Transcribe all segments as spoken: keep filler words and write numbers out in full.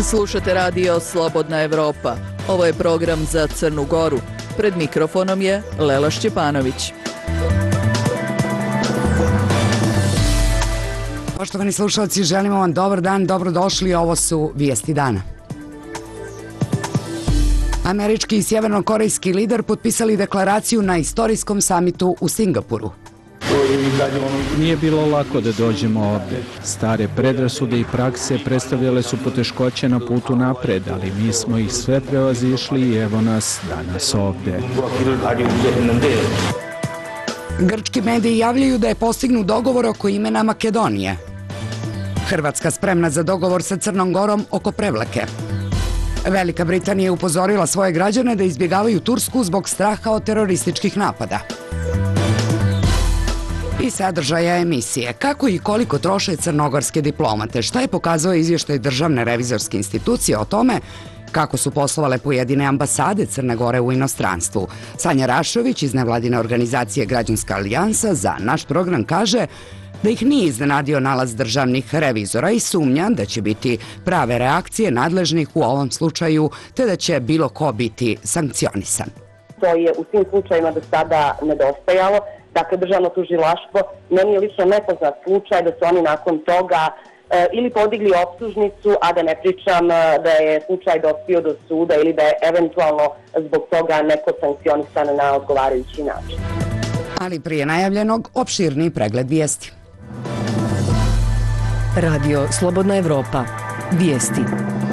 Slušate radio Slobodna Evropa. Ovo je program za Crnu Goru. Pred mikrofonom je Lela Šćepanović. Poštovani slušalci, želimo vam dobar dan, dobrodošli, ovo su vijesti dana. Američki i sjevernokorejski lider potpisali deklaraciju na istorijskom samitu u Singapuru. Nije bilo lako da dođemo ovde. Stare predrasude i prakse predstavljale su poteškoće na putu napred, ali mi smo ih sve prevazišli i evo nas danas ovde. Grčki mediji javljaju da je postignut dogovor oko imena Makedonije. Hrvatska spremna za dogovor sa Crnom Gorom oko Prevlake. Velika Britanija je upozorila svoje građane da izbjegavaju Tursku zbog straha od terorističkih napada. I sadržaja emisije. Kako i koliko troše crnogorske diplomate? Šta je pokazao izvještaj Državne revizorske institucije o tome kako su poslovale pojedine ambasade Crne Gore u inostranstvu? Sanja Rašović iz nevladine organizacije Građanska alijansa za naš program kaže da ih nije iznenadio nalaz državnih revizora i sumnja da će biti prave reakcije nadležnih u ovom slučaju, te da će bilo ko biti sankcionisan. To je u svim slučajima do sada nedostajalo. Dakle, državno tužilaštvo, meni je lično nepoznat slučaj da su oni nakon toga e, ili podigli optužnicu, a da ne pričam da je slučaj dospio do suda ili da je eventualno zbog toga neko sankcionisan na odgovarajući način. Ali prije najavljenog, opširni pregled vijesti. Radio Slobodna Evropa. Vijesti.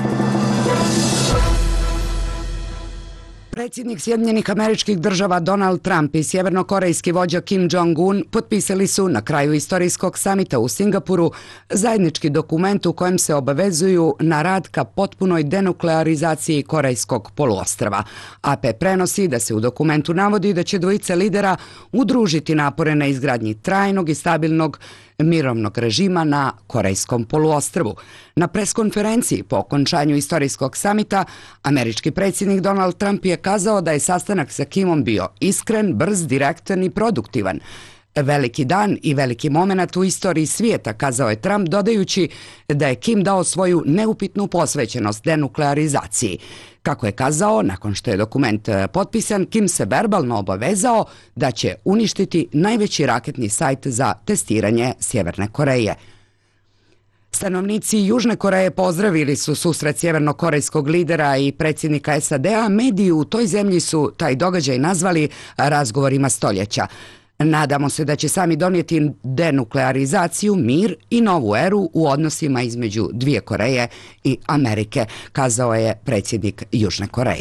Predsjednik Sjedinjenih Američkih Država Donald Trump i sjevernokorejski vođa Kim Jong-un potpisali su na kraju istorijskog samita u Singapuru zajednički dokument u kojem se obavezuju na rad ka potpunoj denuklearizaciji Korejskog poluostrva. A P prenosi da se u dokumentu navodi da će dvojice lidera udružiti napore na izgradnji trajnog i stabilnog mirovnog režima na Korejskom poluostrvu. Na preskonferenciji po okončanju istorijskog samita, američki predsjednik Donald Trump je kazao da je sastanak sa Kimom bio iskren, brz, direktan i produktivan. Veliki dan i veliki moment u istoriji svijeta, kazao je Trump, dodajući da je Kim dao svoju neupitnu posvećenost denuklearizaciji. Kako je kazao, nakon što je dokument potpisan, Kim se verbalno obavezao da će uništiti najveći raketni sajt za testiranje Sjeverne Koreje. Stanovnici Južne Koreje pozdravili su susret sjevernokorejskog lidera i predsjednika S A D-a. Mediji u toj zemlji su taj događaj nazvali razgovorima stoljeća. Nadamo se da će sami donijeti denuklearizaciju, mir i novu eru u odnosima između dvije Koreje i Amerike, kazao je predsjednik Južne Koreje.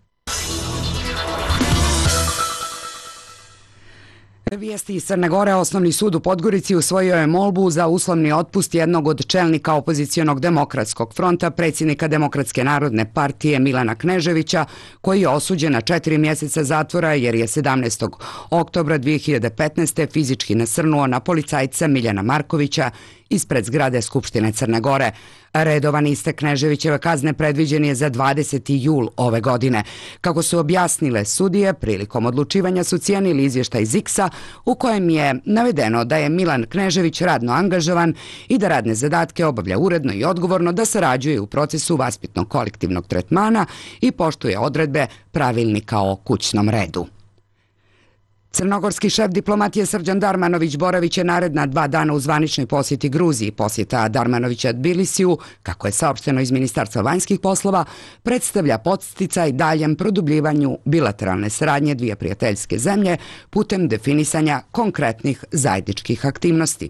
Vijesti iz Crne Gore. Osnovni sud u Podgorici usvojio je molbu za uslovni otpust jednog od čelnika opozicionog demokratskog fronta, predsjednika Demokratske narodne partije Milana Kneževića, koji je osuđen na četiri mjeseca zatvora jer je sedamnaestog oktobra dvije hiljade petnaeste. fizički nasrnuo na policajca Miljana Markovića ispred zgrade Skupštine Crne Gore. Redovan istek Kneževićeve kazne predviđen je za dvadeseti jul ove godine. Kako su objasnile sudije, prilikom odlučivanja su cijenili izvještaj Ziksa u kojem je navedeno da je Milan Knežević radno angažovan i da radne zadatke obavlja uredno i odgovorno, da sarađuje u procesu vaspitnog kolektivnog tretmana i poštuje odredbe pravilnika o kućnom redu. Crnogorski šef diplomatije Srđan Darmanović Boravić je naredna dva dana u zvaničnoj posjeti Gruziji. Posjeta Darmanovića Tbilisiju, kako je saopšteno iz Ministarstva vanjskih poslova, predstavlja podsticaj daljem produbljivanju bilateralne saradnje dvije prijateljske zemlje putem definisanja konkretnih zajedničkih aktivnosti.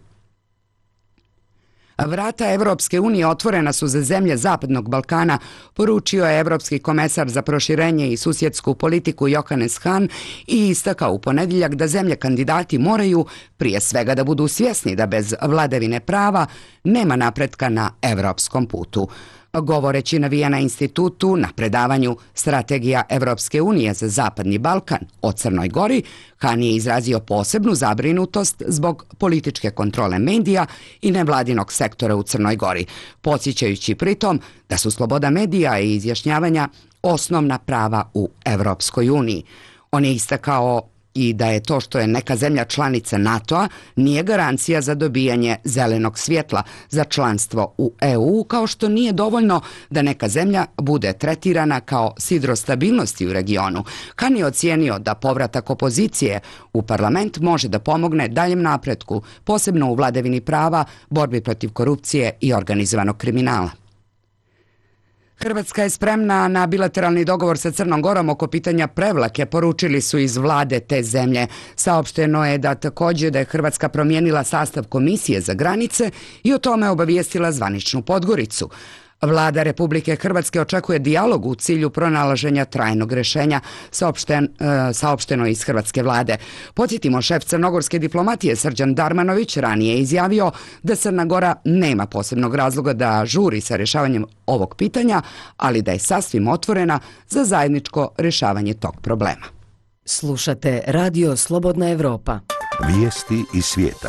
Vrata Evropske unije otvorena su za zemlje Zapadnog Balkana, poručio je Evropski komesar za proširenje i susjedsku politiku Johannes Hahn i istakao u ponedjeljak da zemlje kandidati moraju prije svega da budu svjesni da bez vladavine prava nema napretka na evropskom putu. Govoreći na Vijena institutu na predavanju Strategija Evropske unije za Zapadni Balkan o Crnoj Gori, Han je izrazio posebnu zabrinutost zbog političke kontrole medija i nevladinog sektora u Crnoj Gori, podsjećajući pritom da su sloboda medija i izjašnjavanja osnovna prava u Evropskoj uniji. On je istakao i da je to što je neka zemlja članica NATO-a nije garancija za dobijanje zelenog svjetla za članstvo u E U, kao što nije dovoljno da neka zemlja bude tretirana kao sidro stabilnosti u regionu. Kan je ocijenio da povratak opozicije u parlament može da pomogne daljem napretku, posebno u vladavini prava, borbi protiv korupcije i organizovanog kriminala. Hrvatska je spremna na bilateralni dogovor sa Crnom Gorom oko pitanja Prevlake, poručili su iz vlade te zemlje. Saopšteno je da također da je Hrvatska promijenila sastav komisije za granice i o tome obavijestila zvaničnu Podgoricu. Vlada Republike Hrvatske očekuje dijalog u cilju pronalaženja trajnog rješenja, saopšten, e, saopšteno iz hrvatske vlade. Podsjetimo, šef crnogorske diplomatije Srđan Darmanović ranije je izjavio da Crna Gora nema posebnog razloga da žuri sa rješavanjem ovog pitanja, ali da je sasvim otvorena za zajedničko rješavanje tog problema. Slušate Radio Slobodna Evropa. Vijesti iz svijeta.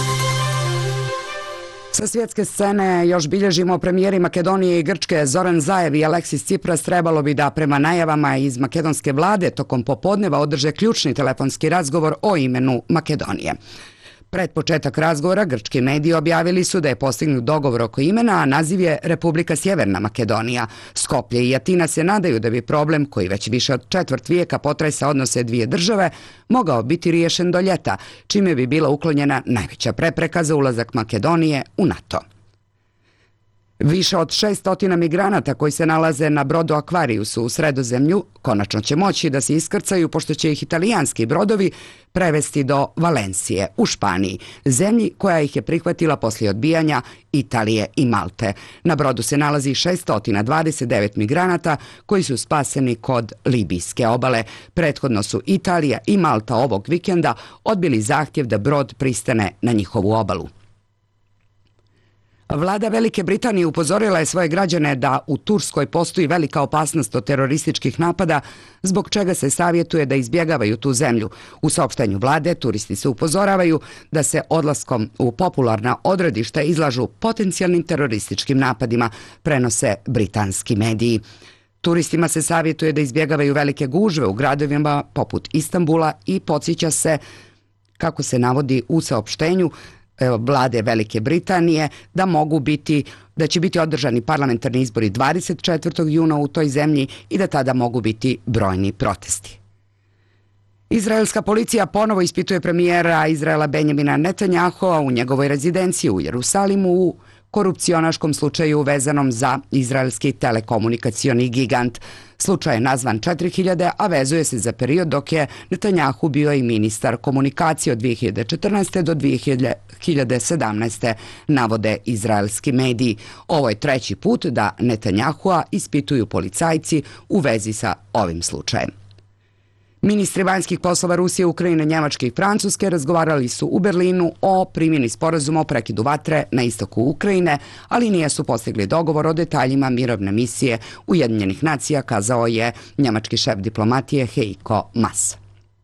Sa svjetske scene još bilježimo premijeri Makedonije i Grčke Zoran Zaev i Aleksis Tsipras trebalo bi da prema najavama iz makedonske vlade tokom popodneva održe ključni telefonski razgovor o imenu Makedonije. Pred početak razgovora grčki mediji objavili su da je postignut dogovor oko imena, a naziv je Republika Sjeverna Makedonija. Skoplje i Atina se nadaju da bi problem koji već više od četvrt vijeka potresa odnose dvije države mogao biti riješen do ljeta, čime bi bila uklonjena najveća prepreka za ulazak Makedonije u NATO. Više od šesto migranata koji se nalaze na brodu Aquariusu u Sredozemlju konačno će moći da se iskrcaju, pošto će ih italijanski brodovi prevesti do Valencije u Španiji, zemlji koja ih je prihvatila poslije odbijanja Italije i Malte. Na brodu se nalazi šesto dvadeset devet migranata koji su spaseni kod libijske obale. Prethodno su Italija i Malta ovog vikenda odbili zahtjev da brod pristane na njihovu obalu. Vlada Velike Britanije upozorila je svoje građane da u Turskoj postoji velika opasnost od terorističkih napada, zbog čega se savjetuje da izbjegavaju tu zemlju. U saopštenju vlade turisti se upozoravaju da se odlaskom u popularna odredišta izlažu potencijalnim terorističkim napadima, prenose britanski mediji. Turistima se savjetuje da izbjegavaju velike gužve u gradovima poput Istanbula i podsjeća se, kako se navodi u saopštenju vlade Velike Britanije, da mogu biti, da će biti održani parlamentarni izbori dvadeset četvrtog juna u toj zemlji i da tada mogu biti brojni protesti. Izraelska policija ponovo ispituje premijera Izraela Benjamina Netanjahua u njegovoj rezidenciji u Jerusalimu u korupcionaškom slučaju vezanom za izraelski telekomunikacioni gigant. Slučaj je nazvan četiri hiljade, a vezuje se za period dok je Netanjahu bio i ministar komunikacije od dvije hiljade četrnaeste. do dvije hiljade sedamnaeste. navode izraelski mediji. Ovo je treći put da Netanjahua ispituju policajci u vezi sa ovim slučajem. Ministri vanjskih poslova Rusije, Ukrajine, Njemačke i Francuske razgovarali su u Berlinu o primjeni sporazuma o prekidu vatre na istoku Ukrajine, ali nisu postigli dogovor o detaljima mirovne misije Ujedinjenih nacija, kazao je njemački šef diplomatije Heiko Maas.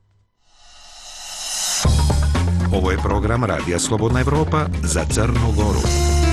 Ovo je program Radija Slobodna Evropa za Crnu Goru.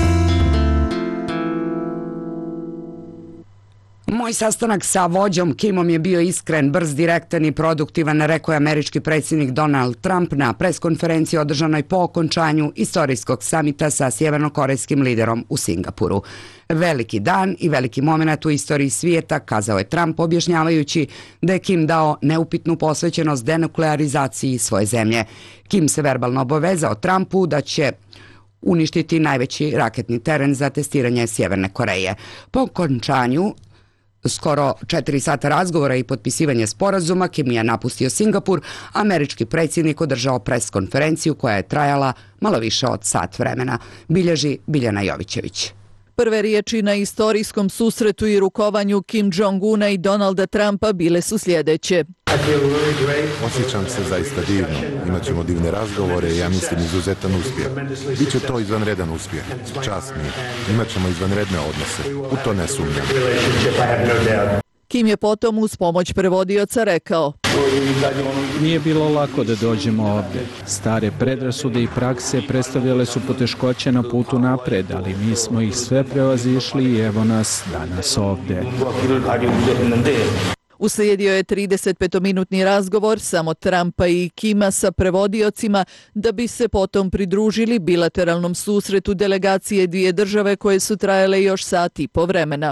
Moj sastanak sa vođom Kimom je bio iskren, brz, direktan i produktivan, rekao je američki predsjednik Donald Trump na preskonferenciji održanoj po okončanju istorijskog samita sa sjevernokorejskim liderom u Singapuru. Veliki dan i veliki moment u istoriji svijeta, kazao je Trump, objašnjavajući da je Kim dao neupitnu posvećenost denuklearizaciji svoje zemlje. Kim se verbalno obavezao Trumpu da će uništiti najveći raketni teren za testiranje Sjeverne Koreje. Po okončanju skoro četiri sata razgovora i potpisivanje sporazuma, Kim je napustio Singapur, američki predsjednik održao pres konferenciju koja je trajala malo više od sat vremena, bilježi Biljana Jovićević. Prve riječi na istorijskom susretu i rukovanju Kim Jong-una i Donalda Trumpa bile su sljedeće. Osjećam se zaista divno. Imaćemo divne razgovore i ja mislim izuzetan uspjeh. Biće to izvanredan uspjeh. Čast mi je. Imaćemo izvanredne odnose. U to ne sumnjam. Kim je potom uz pomoć prevodioca rekao: Nije bilo lako da dođemo ovdje. Stare predrasude i prakse predstavljale su poteškoće na putu napred, ali mi smo ih sve prevazišli i evo nas danas ovdje. Uslijedio je tridesetpetominutni razgovor samo Trumpa i Kima sa prevodiocima da bi se potom pridružili bilateralnom susretu delegacije dvije države koje su trajale još sat i po vremena.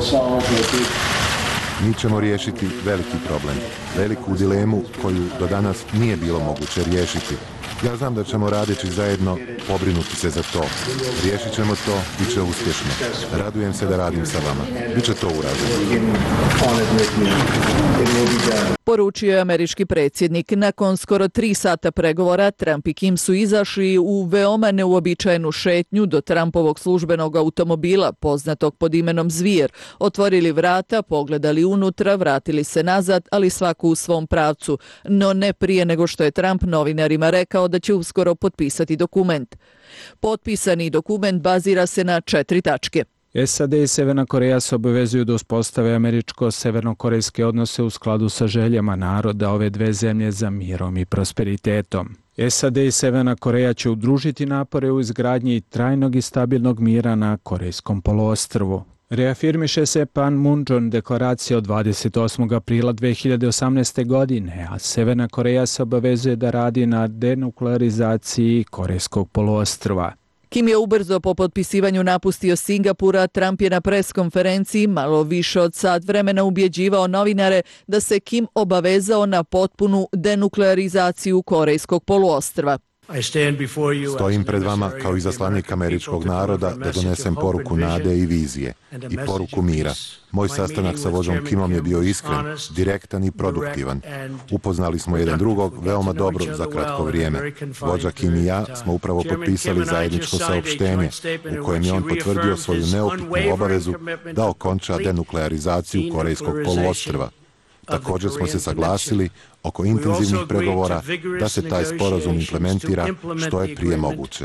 Mi ćemo riješiti veliki problem, veliku dilemu koju do danas nije bilo moguće riješiti. Ja znam da ćemo radeći zajedno pobrinuti se za to. Riješit ćemo to, bit će uspješno. Radujem se da radim sa vama. Biće to urađeno. Poručio je američki predsjednik. Nakon skoro tri sata pregovora, Trump i Kim su izašli u veoma neuobičajenu šetnju do Trumpovog službenog automobila, poznatog pod imenom Zvijer. Otvorili vrata, pogledali unutra, vratili se nazad, ali svaku u svom pravcu. No ne prije nego što je Trump novinarima rekao da će uskoro potpisati dokument. Potpisani dokument bazira se na četiri tačke. S A D i Severna Koreja se obavezuju da uspostave američko-severnokorejske odnose u skladu sa željama naroda ove dve zemlje za mirom i prosperitetom. S A D i Severna Koreja će udružiti napore u izgradnji trajnog i stabilnog mira na Korejskom poluostrvu. Reafirmiše se Panmunjom deklaracija od dvadeset osmog aprila dve hiljade osamnaeste. godine, a Severna Koreja se obavezuje da radi na denuklearizaciji Korejskog poluostrva. Kim je ubrzo po potpisivanju napustio Singapura. Trump je na pres konferenciji malo više od sat vremena ubjeđivao novinare da se Kim obavezao na potpunu denuklearizaciju Korejskog poluostrva. Stojim pred vama kao izaslanik američkog naroda da donesem poruku nade i vizije i poruku mira. Moj sastanak sa vođom Kimom je bio iskren, direktan i produktivan. Upoznali smo jedan drugog veoma dobro za kratko vrijeme. Vođa Kim i ja smo upravo potpisali zajedničko saopštenje u kojem je on potvrdio svoju neupitnu obavezu da okonča denuklearizaciju Korejskog poluostrva. Također smo se saglasili oko intenzivnih pregovora da se taj sporazum implementira što je prije moguće.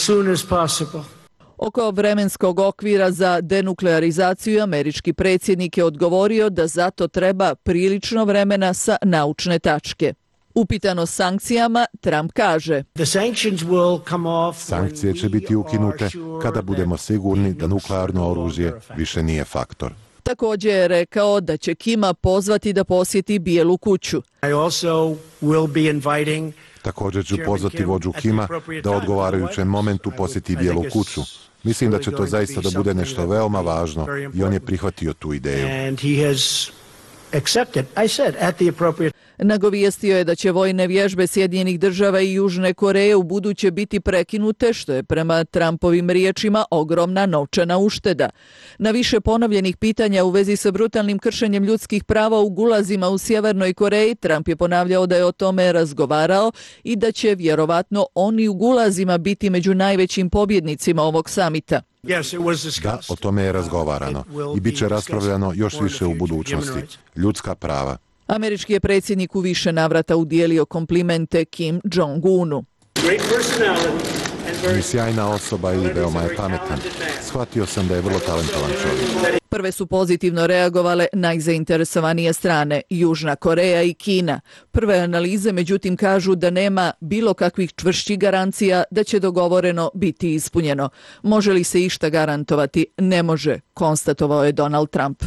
Oko vremenskog okvira za denuklearizaciju američki predsjednik je odgovorio da zato treba prilično vremena sa naučne tačke. Upitano sankcijama, Trump kaže: Sankcije će biti ukinute kada budemo sigurni da nuklearno oružje više nije faktor. Također je rekao da će Kima pozvati da posjeti Bijelu kuću. Također ću pozvati vođu Kima da u odgovarajućem momentu posjeti Bijelu kuću. Mislim da će to zaista da bude nešto veoma važno i on je prihvatio tu ideju. Nagovijestio je da će vojne vježbe Sjedinjenih država i Južne Koreje u buduće biti prekinute, što je prema Trumpovim riječima ogromna novčana ušteda. Na više ponovljenih pitanja u vezi sa brutalnim kršenjem ljudskih prava u gulazima u Sjevernoj Koreji, Trump je ponavljao da je o tome razgovarao i da će vjerovatno oni u gulazima biti među najvećim pobjednicima ovog samita. Da, o tome je razgovarano i bit će raspravljano još više u budućnosti. Ljudska prava. Američki je predsjednik u više navrata udijelio komplimente Kim Jong-unu. I sjajna osoba i veoma je pametan. Shvatio sam da je vrlo talentovan čovjek. Prve su pozitivno reagovale najzainteresovanije strane, Južna Koreja i Kina. Prve analize međutim kažu da nema bilo kakvih čvršćih garancija da će dogovoreno biti ispunjeno. Može li se išta garantovati? Ne može, konstatovao je Donald Trump.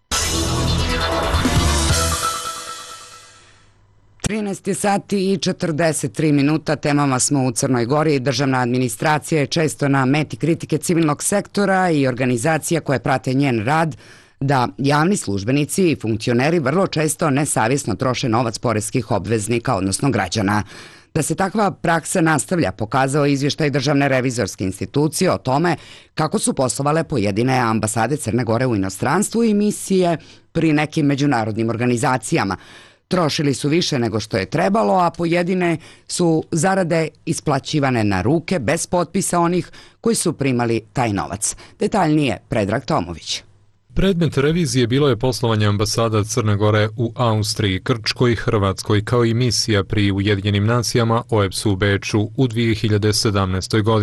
trinaest sati i četrdeset tri minuta, temama smo u Crnoj Gori. Državna administracija je često na meti kritike civilnog sektora i organizacija koje prate njen rad da javni službenici i funkcioneri vrlo često nesavjesno troše novac poreskih obveznika, odnosno građana. Da se takva praksa nastavlja, pokazao je izvještaj Državne revizorske institucije o tome kako su poslovale pojedine ambasade Crne Gore u inostranstvu i misije pri nekim međunarodnim organizacijama. Trošili su više nego što je trebalo, a pojedine su zarade isplaćivane na ruke bez potpisa onih koji su primali taj novac. Detaljnije Predrag Tomović. Predmet revizije bilo je poslovanje ambasada Crne Gore u Austriji, Grčkoj, Hrvatskoj, kao i misija pri Ujedinjenim nacijama O E B S-u u Beču u dvije hiljade sedamnaestoj. godini.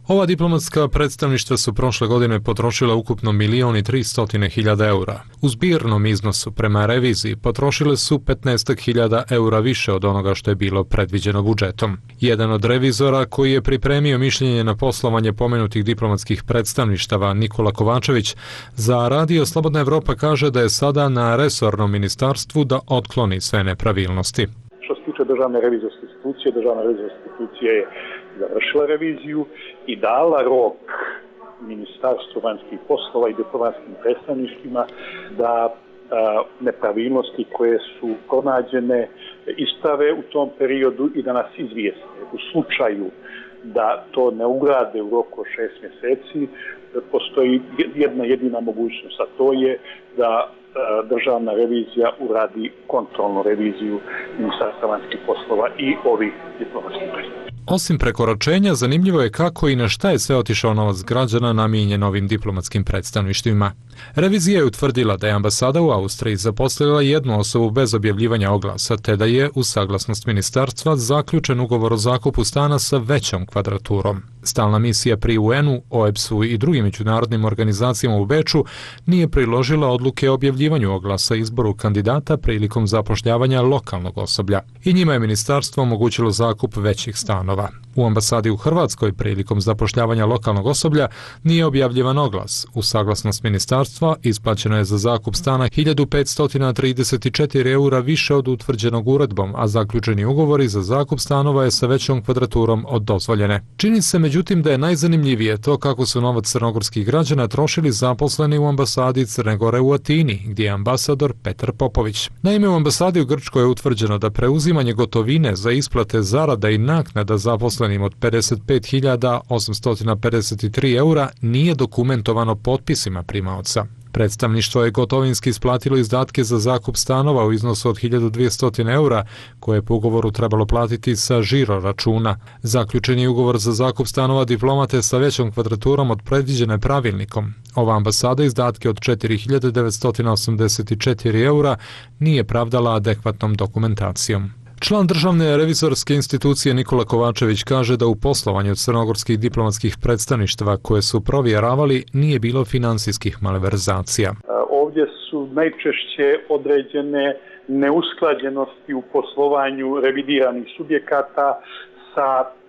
Ova diplomatska predstavništva su prošle godine potrošila ukupno milion i tristotine hiljada eura. U zbirnom iznosu prema reviziji potrošile su petnaest hiljada eura više od onoga što je bilo predviđeno budžetom. Jedan od revizora koji je pripremio mišljenje na poslovanje pomenutih diplomatskih predstavništava, Nikola Kovačević, za Radio Slobodna Evropa kaže da je sada na resornom ministarstvu da otkloni sve nepravilnosti. Što se tiče državne revizorske institucije, državna revizorska institucija je završila reviziju i dala rok Ministarstvu vanjskih poslova i diplomatskim predstavništvima da a, nepravilnosti koje su pronađene isprave u tom periodu i da nas izvijeste. U slučaju da to ne ugrade u roku od šest mjeseci, postoji jedna jedina mogućnost, a to je da državna revizija uradi kontrolnu reviziju Ministarstva vanjskih poslova i ovih diplomatskih predstavnika. Osim prekoračenja, zanimljivo je kako i na šta je sve otišao novac građana namijenjen ovim diplomatskim predstavništvima. Revizija je utvrdila da je ambasada u Austriji zaposlila jednu osobu bez objavljivanja oglasa, te da je, uz saglasnost ministarstva, zaključen ugovor o zakupu stana sa većom kvadraturom. Stalna misija pri U N-u, O E B S-u i drugim međunarodnim organizacijama u Beču nije priložila odluke o objavljivanju oglasa izboru kandidata prilikom zapošljavanja lokalnog osoblja. I njima je ministarstvo omogućilo zakup većih stanova. U ambasadi u Hrvatskoj prilikom zapošljavanja lokalnog osoblja nije objavljivan oglas. U saglasnost ministarstva isplaćeno je za zakup stana hiljadu petsto trideset četiri eura više od utvrđenog uredbom, a zaključeni ugovori za zakup stanova je sa većom kvadraturom od dozvoljene. Čini se međutim da je najzanimljivije to kako su novac crnogorskih građana trošili zaposleni u ambasadi Crne Gore u Atini, gdje je ambasador Petar Popović. Naime, u ambasadi u Grčkoj je utvrđeno da preuzimanje gotovine za isplate zarada i naknada zaposlenim od pedeset pet hiljada osamsto pedeset tri eura nije dokumentovano potpisima primaoca. Predstavništvo je gotovinski isplatilo izdatke za zakup stanova u iznosu od hiljadu dvjesto eura, koje je po ugovoru trebalo platiti sa žiro računa. Zaključen je ugovor za zakup stanova diplomate sa većom kvadraturom od predviđene pravilnikom. Ova ambasada izdatke od četiri hiljade devetsto osamdeset četiri eura nije pravdala adekvatnom dokumentacijom. Član državne revizorske institucije Nikola Kovačević kaže da u poslovanju crnogorskih diplomatskih predstavništva koje su provjeravali nije bilo finansijskih malverzacija. Ovdje su najčešće određene neusklađenosti u poslovanju revidiranih subjekata sa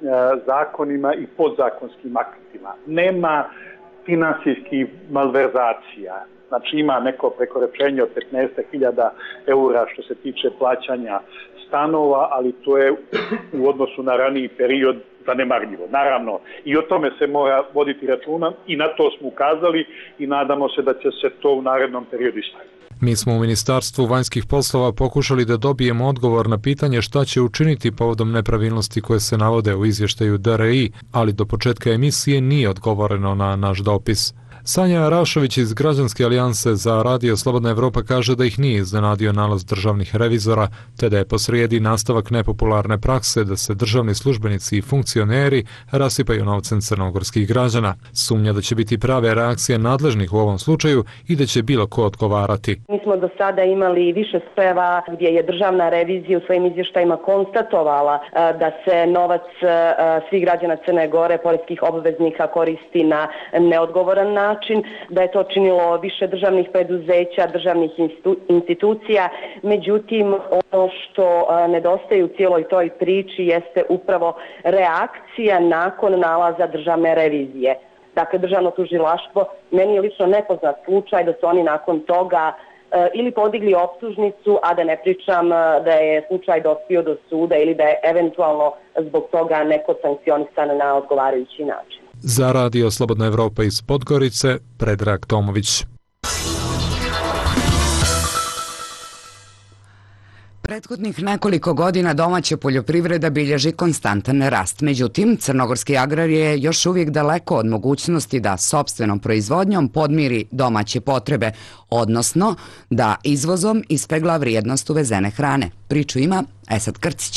zakonima i podzakonskim aktima. Nema finansijskih malverzacija. Znači ima neko prekoračenje od petnaest hiljada eura što se tiče plaćanja stanova, ali to je u odnosu na raniji period zanemarljivo. Naravno, i o tome se mora voditi računa i na to smo ukazali i nadamo se da će se to u narednom periodu ispraviti. Mi smo u Ministarstvu vanjskih poslova pokušali da dobijemo odgovor na pitanje šta će učiniti povodom nepravilnosti koje se navode u izvještaju D R I, ali do početka emisije nije odgovoreno na naš dopis. Sanja Rašović iz Građanske alijanse za Radio Slobodna Evropa kaže da ih nije iznenadio nalaz državnih revizora, te da je posrijedi nastavak nepopularne prakse da se državni službenici i funkcioneri rasipaju novcem crnogorskih građana. Sumnja da će biti prave reakcije nadležnih u ovom slučaju i da će bilo ko odgovarati. Mi smo do sada imali više slučajeva gdje je državna revizija u svojim izvještajima konstatovala da se novac svih građana Crne Gore, poreskih obveznika, koristi na neodgovoran način. Da je to činilo više državnih preduzeća, državnih institucija. Međutim, ono što nedostaje u cijeloj toj priči jeste upravo reakcija nakon nalaza državne revizije. Dakle, državno tužilaštvo, meni je lično nepoznat slučaj da su oni nakon toga ili podigli optužnicu, a da ne pričam da je slučaj dospio do suda ili da je eventualno zbog toga neko sankcionisan na odgovarajući način. Za Radio Slobodna Evropa iz Podgorice, Predrag Tomović. Prethodnih nekoliko godina domaća poljoprivreda bilježi konstantan rast. Međutim, crnogorski agrar je još uvijek daleko od mogućnosti da sopstvenom proizvodnjom podmiri domaće potrebe, odnosno da izvozom ispegla vrijednost uvezene hrane. Priču ima Esad Krcić.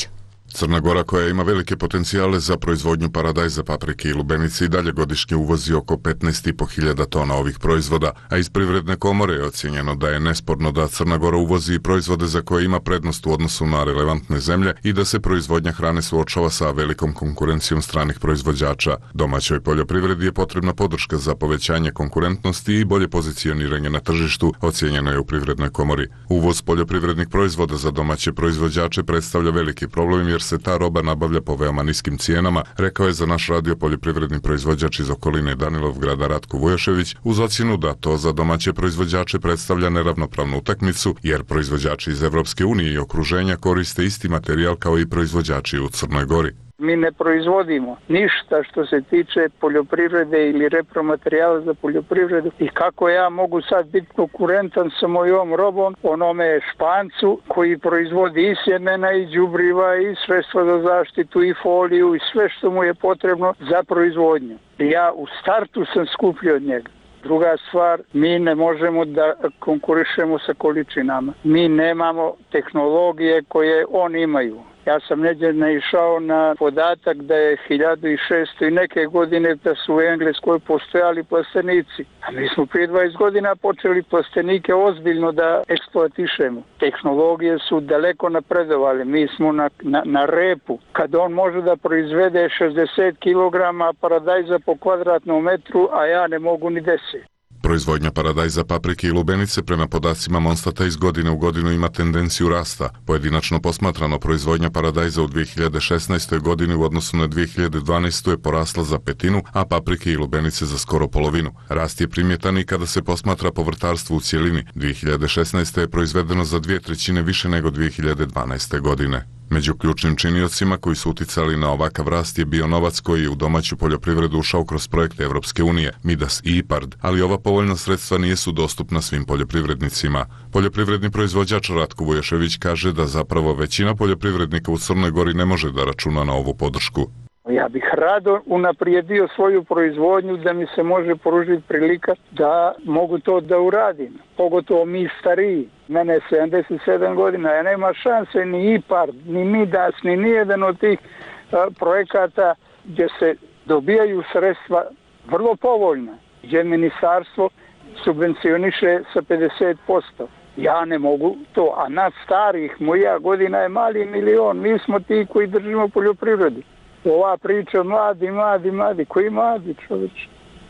Crna Gora, koja ima velike potencijale za proizvodnju paradajza, paprike i lubenice, i dalje godišnje uvozi oko petnaest i po hiljada tona ovih proizvoda, a iz Privredne komore je ocjenjeno da je nesporno da Crna Gora uvozi i proizvode za koje ima prednost u odnosu na relevantne zemlje i da se proizvodnja hrane suočava sa velikom konkurencijom stranih proizvođača. Domaćoj poljoprivredi je potrebna podrška za povećanje konkurentnosti i bolje pozicioniranje na tržištu, ocjenjeno je u Privrednoj komori. Uvoz poljoprivrednih proizvoda za domaće proizvođače predstavlja veliki problem jer se ta roba nabavlja po veoma niskim cijenama, rekao je za naš radio poljoprivredni proizvođač iz okoline Danilovgrada Ratko Vujošević, uz ocjenu da to za domaće proizvođače predstavlja neravnopravnu utakmicu, jer proizvođači iz Evropske unije i okruženja koriste isti materijal kao i proizvođači u Crnoj Gori. Mi ne proizvodimo ništa što se tiče poljoprivrede ili repromaterijala za poljoprivredu i kako ja mogu sad biti konkurentan sa mojom robom onome Špancu koji proizvodi i sjemena i đubriva i sredstva za zaštitu i foliju i sve što mu je potrebno za proizvodnju. Ja u startu sam skuplji od njega. Druga stvar, mi ne možemo da konkurišemo sa količinama. Mi nemamo tehnologije koje oni imaju. Ja sam neđe naišao na podatak da je hiljadu šesto i neke godine da su u Engleskoj postojali plastenici. A mi smo prije dvadeset godina počeli plastenike ozbiljno da eksploatišemo. Tehnologije su daleko napredovale. Mi smo na, na, na repu. Kad on može da proizvede šezdeset kilograma paradajza po kvadratnom metru, a ja ne mogu ni deset. Proizvodnja paradajza, paprike i lubenice prema podacima Monstata iz godine u godinu ima tendenciju rasta. Pojedinačno posmatrano, proizvodnja paradajza u dvije hiljade šesnaestoj. godini u odnosu na dvije hiljade dvanaestu. je porasla za petinu, a paprike i lubenice za skoro polovinu. Rast je primjetan i kada se posmatra povrtarstvo u cijelini. dvije hiljade šesnaeste. je proizvedeno za dvije trećine više nego dvije hiljade dvanaeste. godine. Među ključnim činiocima koji su uticali na ovakav rast je bio novac koji je u domaću poljoprivredu ušao kroz projekte Evropske unije, Midas i IPARD, ali ova povoljna sredstva nisu dostupna svim poljoprivrednicima. Poljoprivredni proizvođač Ratko Vujošević kaže da zapravo većina poljoprivrednika u Crnoj Gori ne može da računa na ovu podršku. Ja bih rado unaprijedio svoju proizvodnju da mi se može pružiti prilika da mogu to da uradim. Pogotovo mi stariji. Mene je sedamdeset sedam godina, ja nema šanse ni IPARD, ni Midas, ni nijedan od tih a, projekata gdje se dobijaju sredstva vrlo povoljna, gdje ministarstvo subvencioniše sa pedeset posto. Ja ne mogu to, a nad starih moja godina je mali milion, mi smo ti koji držimo poljoprivredu. Ova priča mladi, mladi, mladi, koji mladi čovječ?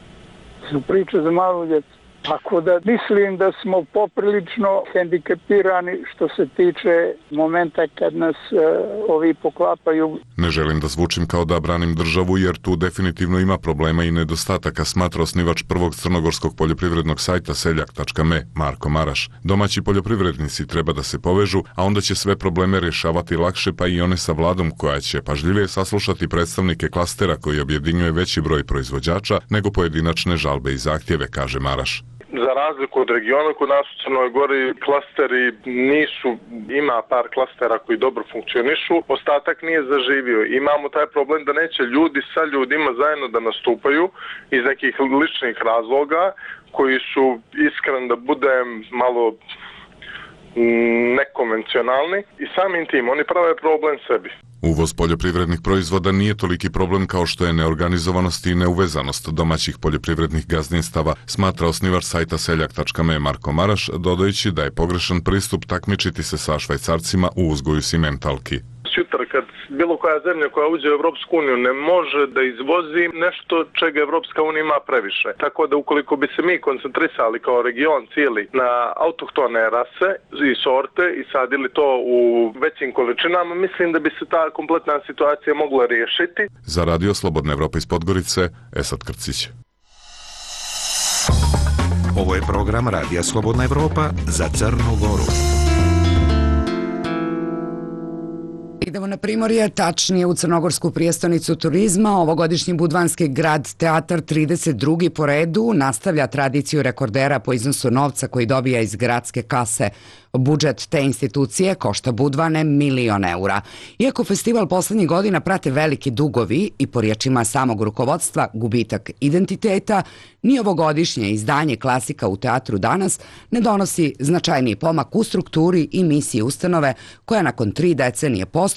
Su priče za malu djecu. Tako da mislim da smo poprilično hendikepirani što se tiče momenta kad nas e, ovi poklapaju. Ne želim da zvučim kao da branim državu jer tu definitivno ima problema i nedostataka, smatra osnivač prvog crnogorskog poljoprivrednog sajta seljak tačka me Marko Maraš. Domaći poljoprivrednici treba da se povežu, a onda će sve probleme rješavati lakše, pa i one sa vladom koja će pažljivije saslušati predstavnike klastera koji objedinjuje veći broj proizvođača nego pojedinačne žalbe i zahtjeve, kaže Maraš. Za razliku od regiona, kod nas u Crnoj Gori klasteri nisu, ima par klastera koji dobro funkcionišu, ostatak nije zaživio. Imamo taj problem da neće ljudi sa ljudima zajedno da nastupaju iz nekih ličnih razloga koji su, iskren da budem, malo nekonvencionalni i samim tim oni prave problem sebi. Uvoz poljoprivrednih proizvoda nije toliki problem kao što je neorganizovanost i neuvezanost domaćih poljoprivrednih gazdinstava, smatra osnivač sajta seljak tačka me Marko Maraš, dodajući da je pogrešan pristup takmičiti se sa Švajcarcima u uzgoju simentalki. Sutra kad bilo koja zemlja koja uđe u Evropsku uniju ne može da izvozi nešto čega Evropska unija ima previše. Tako da ukoliko bi se mi koncentrisali kao region cijeli na autohtone rase i sorte i sadili to u većim količinama, mislim da bi se ta kompletna situacija mogla riješiti. Za radio Slobodna Evropa iz Podgorice, Esad Krcić. Ovo je program Radija Slobodna Evropa za Crnu Goru. Idemo na Primorje, tačnije u crnogorsku prijestolnicu turizma. Ovogodišnji budvanski grad teatar trideset drugi po redu nastavlja tradiciju rekordera po iznosu novca koji dobija iz gradske kase. Budžet te institucije košta Budvane milion eura. Iako festival poslednjih godina prate veliki dugovi i po riječima samog rukovodstva gubitak identiteta, ni ovogodišnje izdanje klasika u teatru danas ne donosi značajniji pomak u strukturi i misiji ustanove koja nakon tri decenije postojanja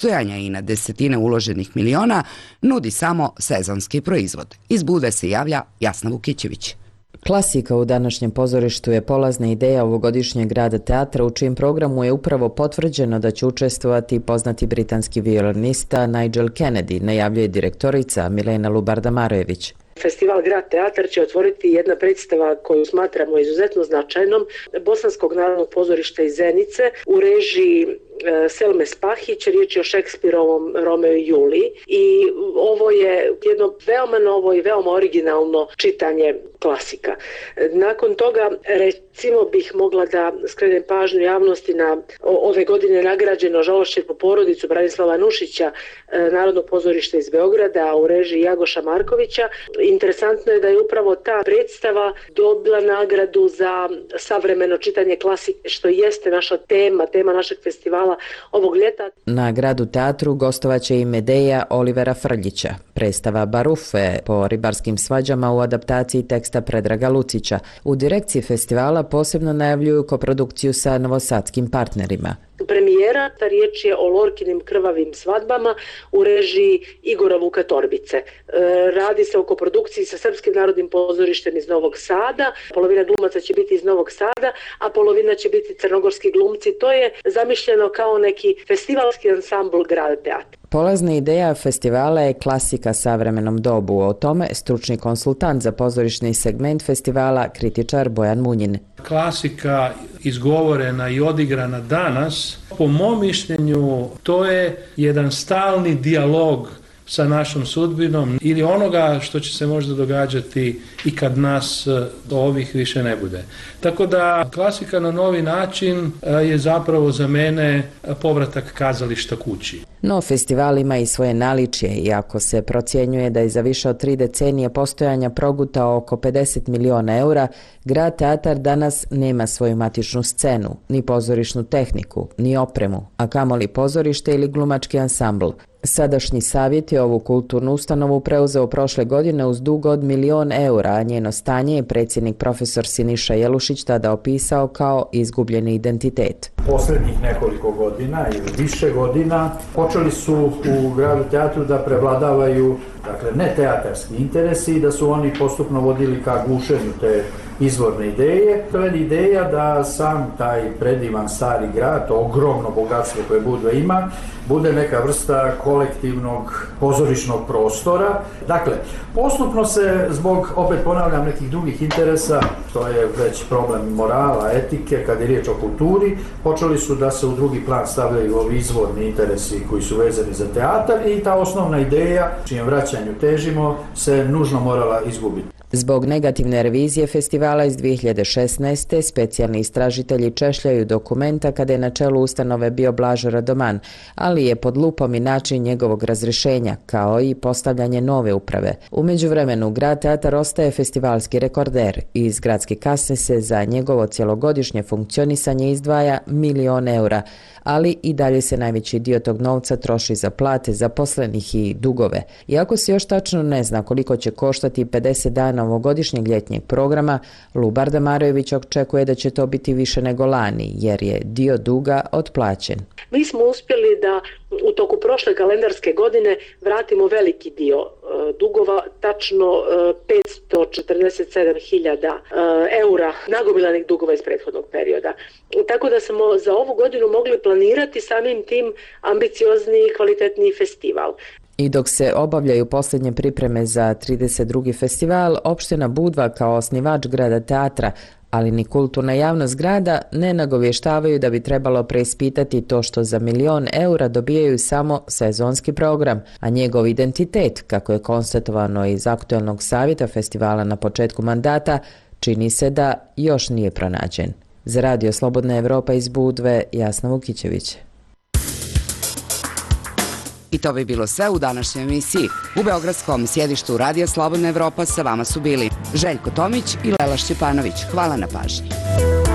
postojanja i na desetine uloženih miliona, nudi samo sezonski proizvod. Iz Budve se javlja Jasna Vukićević. Klasika u današnjem pozorištu je polazna ideja ovogodišnjeg rada teatra u čijem programu je upravo potvrđeno da će učestvovati poznati britanski violinista Nigel Kennedy, najavljuje direktorica Milena Lubarda-Marojević. Festival Grad teatar će otvoriti jedna predstava koju smatramo izuzetno značajnom, Bosanskog narodnog pozorišta iz Zenice u režiji Selme Spahić, riječ je o Šekspirovom Romeo i Juliji i ovo je jedno veoma novo i veoma originalno čitanje klasika. Nakon toga recimo bih mogla da skrenem pažnju javnosti na ove godine nagrađeno Žalošćevu porodicu Branislava Nušića Narodnog pozorišta iz Beograda u režiji Jagoša Markovića. Interesantno je da je upravo ta predstava dobila nagradu za savremeno čitanje klasike, što jeste naša tema, tema našeg festivala ovog ljeta. Na Gradu teatru gostovaće i Medeja Olivera Frljića. Predstava Barufe po ribarskim svađama u adaptaciji teksta Predraga Lucića. U direkciji festivala posebno najavljuju koprodukciju sa novosadskim partnerima. Premijera, ta riječ je o Lorkinim krvavim svadbama u režiji Igora Vuka Torbice. E, radi se o koprodukciji sa Srpskim narodnim pozorištem iz Novog Sada. Polovina glumaca će biti iz Novog Sada, a polovina će biti crnogorski glumci. To je zamišljeno kao neki festivalski ansambl Grada teatra. Polazna ideja festivala je klasika savremenom dobu. O tome stručni konsultant za pozorišni segment festivala, kritičar Bojan Munjin. Klasika izgovorena i odigrana danas, po mom mišljenju, to je jedan stalni dijalog sa našom sudbinom ili onoga što će se možda događati i kad nas do ovih više ne bude. Tako da klasika na novi način je zapravo za mene povratak kazališta kući. No, festival ima i svoje naličje, iako se procjenjuje da je za više od tri decenije postojanja progutao oko pedeset miliona eura, Grad teatar danas nema svoju matičnu scenu, ni pozorišnu tehniku, ni opremu, a kamoli pozorište ili glumački ansambl. Sadašnji savjet je ovu kulturnu ustanovu preuzeo prošle godine uz dug od milion eura, a njeno stanje je predsjednik profesor Siniša Jelušić tada opisao kao izgubljeni identitet. Poslednjih nekoliko godina ili više godina počeli su u Gradu teatru da prevladavaju, dakle, ne teatarski interesi i da su oni postupno vodili ka gušenju te izvorne ideje. To je ideja da sam taj predivan stari grad, to ogromno bogatstvo koje Budva ima, bude neka vrsta kolektivnog pozorišnog prostora. Dakle, postupno se zbog, opet ponavljam, nekih drugih interesa, to je već problem morala, etike, kad je riječ o kulturi, počeli su da se u drugi plan stavljaju ovi izvorni interesi koji su vezani za teatar i ta osnovna ideja, čijem vraćanju težimo, se nužno morala izgubiti. Zbog negativne revizije festivala iz dvije hiljade šesnaeste. specijalni istražitelji češljaju dokumenta kada je na čelu ustanove bio Blažo Radoman, ali je pod lupom i način njegovog razrješenja, kao i postavljanje nove uprave. U međuvremenu Grad teatar ostaje festivalski rekorder i iz gradske kasne se za njegovo cjelogodišnje funkcionisanje izdvaja milion eura, ali i dalje se najveći dio tog novca troši za plate zaposlenih i dugove. Iako se još tačno ne zna koliko će koštati pedeset dana ovogodišnjeg ljetnjeg programa, Lubarda Marojević očekuje da će to biti više nego lani, jer je dio duga otplaćen. Mi smo uspjeli da u toku prošle kalendarske godine vratimo veliki dio e, dugova, tačno e, petsto četrdeset sedam hiljada e, eura nagomilanih dugova iz prethodnog perioda. Tako da smo za ovu godinu mogli planirati samim tim ambiciozni i kvalitetni festival. I dok se obavljaju posljednje pripreme za trideset drugi festival, opština Budva kao osnivač Grada teatra, ali ni kulturna javnost grada ne nagovještavaju da bi trebalo preispitati to što za milion eura dobijaju samo sezonski program, a njegov identitet, kako je konstatovano iz aktuelnog savjeta festivala na početku mandata, čini se da još nije pronađen. Za Radio Slobodna Evropa iz Budve, Jasna Vukićević. I to bi bilo sve u današnjoj emisiji. U beogradskom sjedištu Radija Slobodna Evropa sa vama su bili Željko Tomić i Lela Šćepanović. Hvala na pažnji.